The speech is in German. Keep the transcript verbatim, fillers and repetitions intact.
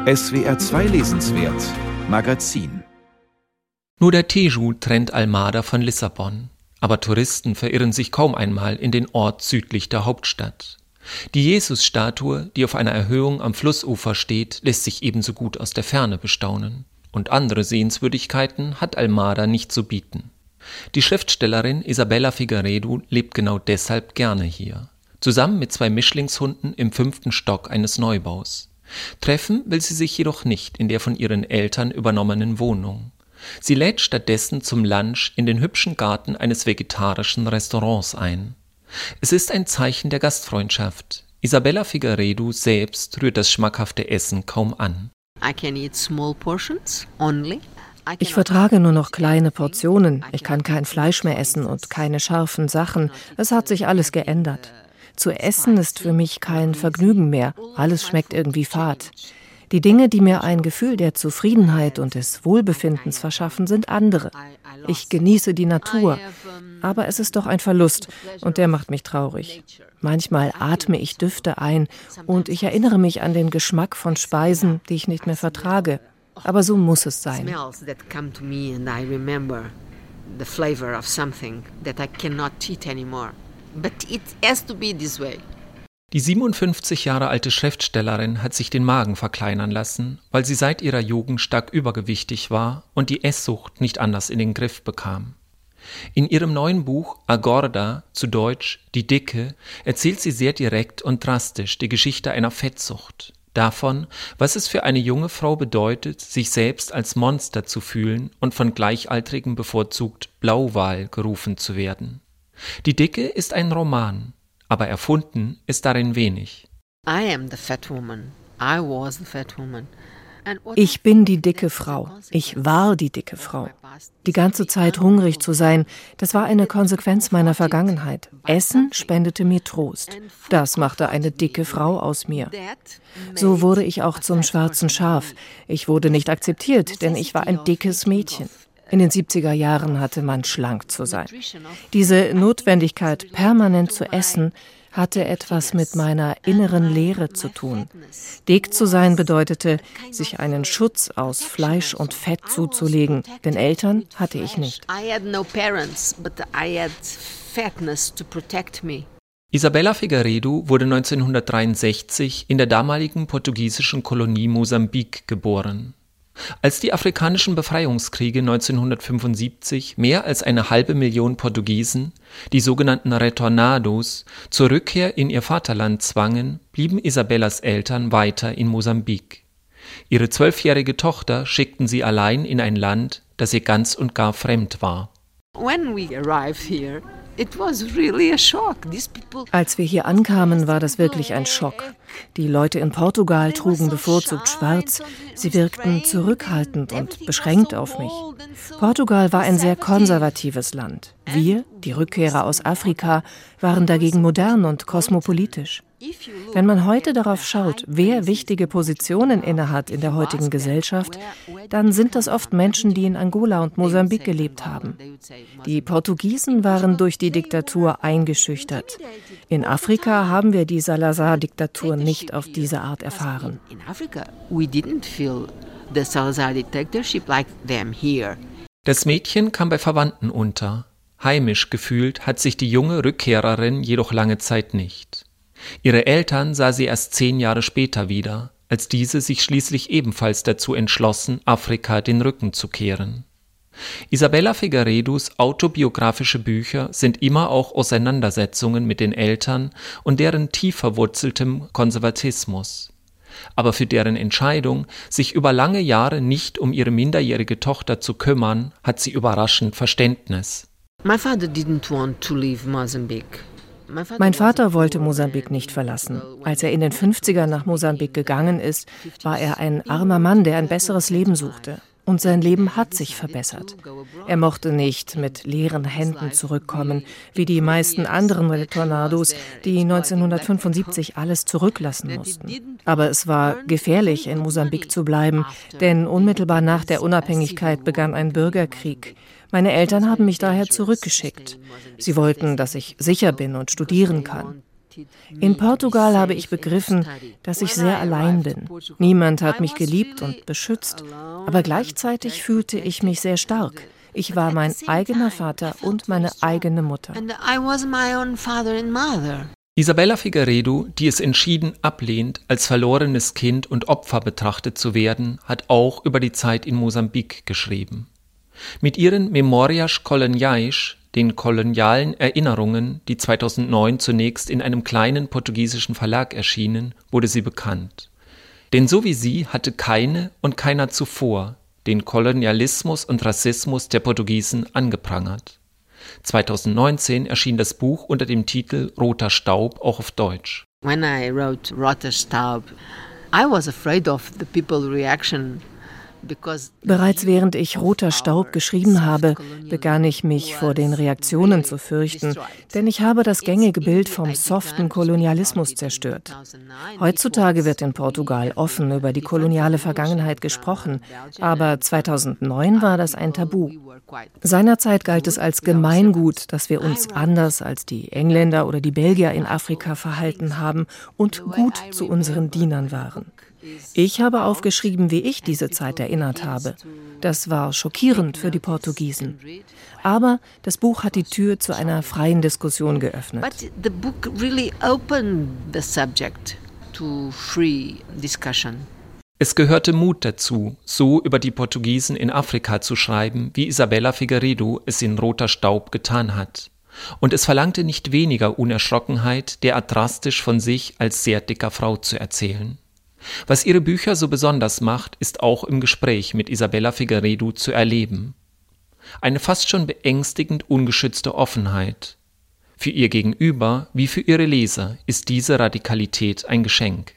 S W R zwei Lesenswert Magazin. Nur der Tejo trennt Almada von Lissabon, aber Touristen verirren sich kaum einmal in den Ort südlich der Hauptstadt. Die Jesusstatue, die auf einer Erhöhung am Flussufer steht, lässt sich ebenso gut aus der Ferne bestaunen. Und andere Sehenswürdigkeiten hat Almada nicht zu bieten. Die Schriftstellerin Isabella Figueiredo lebt genau deshalb gerne hier. Zusammen mit zwei Mischlingshunden im fünften Stock eines Neubaus. Treffen will sie sich jedoch nicht in der von ihren Eltern übernommenen Wohnung. Sie lädt stattdessen zum Lunch in den hübschen Garten eines vegetarischen Restaurants ein. Es ist ein Zeichen der Gastfreundschaft. Isabella Figueiredo selbst rührt das schmackhafte Essen kaum an. Ich vertrage nur noch kleine Portionen. Ich kann kein Fleisch mehr essen und keine scharfen Sachen. Es hat sich alles geändert. Zu essen ist für mich kein Vergnügen mehr. Alles schmeckt irgendwie fad. Die Dinge, die mir ein Gefühl der Zufriedenheit und des Wohlbefindens verschaffen, sind andere. Ich genieße die Natur, aber es ist doch ein Verlust und der macht mich traurig. Manchmal atme ich Düfte ein und ich erinnere mich an den Geschmack von Speisen, die ich nicht mehr vertrage. Aber so muss es sein. Die siebenundfünfzig Jahre alte Schriftstellerin hat sich den Magen verkleinern lassen, weil sie seit ihrer Jugend stark übergewichtig war und die Esssucht nicht anders in den Griff bekam. In ihrem neuen Buch A Gorda, zu Deutsch Die Dicke, erzählt sie sehr direkt und drastisch die Geschichte einer Fettsucht. Davon, was es für eine junge Frau bedeutet, sich selbst als Monster zu fühlen und von Gleichaltrigen bevorzugt Blauwal gerufen zu werden. Die Dicke ist ein Roman, aber erfunden ist darin wenig. Ich bin die dicke Frau. Ich war die dicke Frau. Die ganze Zeit hungrig zu sein, das war eine Konsequenz meiner Vergangenheit. Essen spendete mir Trost. Das machte eine dicke Frau aus mir. So wurde ich auch zum schwarzen Schaf. Ich wurde nicht akzeptiert, denn ich war ein dickes Mädchen. In den siebziger Jahren hatte man schlank zu sein. Diese Notwendigkeit, permanent zu essen, hatte etwas mit meiner inneren Leere zu tun. Dick zu sein bedeutete, sich einen Schutz aus Fleisch und Fett zuzulegen, denn Eltern hatte ich nicht. Isabella Figueiredo wurde neunzehnhundertdreiundsechzig in der damaligen portugiesischen Kolonie Mosambik geboren. Als die afrikanischen Befreiungskriege neunzehnhundertfünfundsiebzig mehr als eine halbe Million Portugiesen, die sogenannten Retornados, zur Rückkehr in ihr Vaterland zwangen, blieben Isabellas Eltern weiter in Mosambik. Ihre zwölfjährige Tochter schickten sie allein in ein Land, das ihr ganz und gar fremd war. Als wir hier ankamen, war das wirklich ein Schock. Die Leute in Portugal trugen bevorzugt schwarz. Sie wirkten zurückhaltend und beschränkt auf mich. Portugal war ein sehr konservatives Land. Wir, die Rückkehrer aus Afrika, waren dagegen modern und kosmopolitisch. Wenn man heute darauf schaut, wer wichtige Positionen innehat in der heutigen Gesellschaft, dann sind das oft Menschen, die in Angola und Mosambik gelebt haben. Die Portugiesen waren durch die Diktatur eingeschüchtert. In Afrika haben wir die Salazar-Diktatur nicht auf diese Art erfahren. Das Mädchen kam bei Verwandten unter. Heimisch gefühlt hat sich die junge Rückkehrerin jedoch lange Zeit nicht. Ihre Eltern sah sie erst zehn Jahre später wieder, als diese sich schließlich ebenfalls dazu entschlossen, Afrika den Rücken zu kehren. Isabella Figueiredos autobiografische Bücher sind immer auch Auseinandersetzungen mit den Eltern und deren tief verwurzeltem Konservatismus. Aber für deren Entscheidung, sich über lange Jahre nicht um ihre minderjährige Tochter zu kümmern, hat sie überraschend Verständnis. My father didn't want to leave Mozambique. Mein Vater wollte Mosambik nicht verlassen. Als er in den fünfzigern nach Mosambik gegangen ist, war er ein armer Mann, der ein besseres Leben suchte. Und sein Leben hat sich verbessert. Er mochte nicht mit leeren Händen zurückkommen, wie die meisten anderen Retornados, die neunzehnhundertfünfundsiebzig alles zurücklassen mussten. Aber es war gefährlich, in Mosambik zu bleiben, denn unmittelbar nach der Unabhängigkeit begann ein Bürgerkrieg. Meine Eltern haben mich daher zurückgeschickt. Sie wollten, dass ich sicher bin und studieren kann. In Portugal habe ich begriffen, dass ich sehr allein bin. Niemand hat mich geliebt und beschützt, aber gleichzeitig fühlte ich mich sehr stark. Ich war mein eigener Vater und meine eigene Mutter. Isabella Figueiredo, die es entschieden ablehnt, als verlorenes Kind und Opfer betrachtet zu werden, hat auch über die Zeit in Mosambik geschrieben. Mit ihren Memórias Coloniais, den kolonialen Erinnerungen, die zweitausendneun zunächst in einem kleinen portugiesischen Verlag erschienen, wurde sie bekannt. Denn so wie sie hatte keine und keiner zuvor den Kolonialismus und Rassismus der Portugiesen angeprangert. zweitausendneunzehn erschien das Buch unter dem Titel Roter Staub auch auf Deutsch. When I wrote Roter Staub, I was afraid of the people's reaction. Bereits während ich Roter Staub geschrieben habe, begann ich mich vor den Reaktionen zu fürchten, denn ich habe das gängige Bild vom soften Kolonialismus zerstört. Heutzutage wird in Portugal offen über die koloniale Vergangenheit gesprochen, aber zweitausendneun war das ein Tabu. Seinerzeit galt es als Gemeingut, dass wir uns anders als die Engländer oder die Belgier in Afrika verhalten haben und gut zu unseren Dienern waren. Ich habe aufgeschrieben, wie ich diese Zeit erinnert habe. Das war schockierend für die Portugiesen. Aber das Buch hat die Tür zu einer freien Diskussion geöffnet. But the book really opened the subject to free discussion. Es gehörte Mut dazu, so über die Portugiesen in Afrika zu schreiben, wie Isabella Figueiredo es in Roter Staub getan hat. Und es verlangte nicht weniger Unerschrockenheit, derart drastisch von sich als sehr dicker Frau zu erzählen. Was ihre Bücher so besonders macht, ist auch im Gespräch mit Isabella Figueiredo zu erleben. Eine fast schon beängstigend ungeschützte Offenheit. Für ihr Gegenüber wie für ihre Leser ist diese Radikalität ein Geschenk.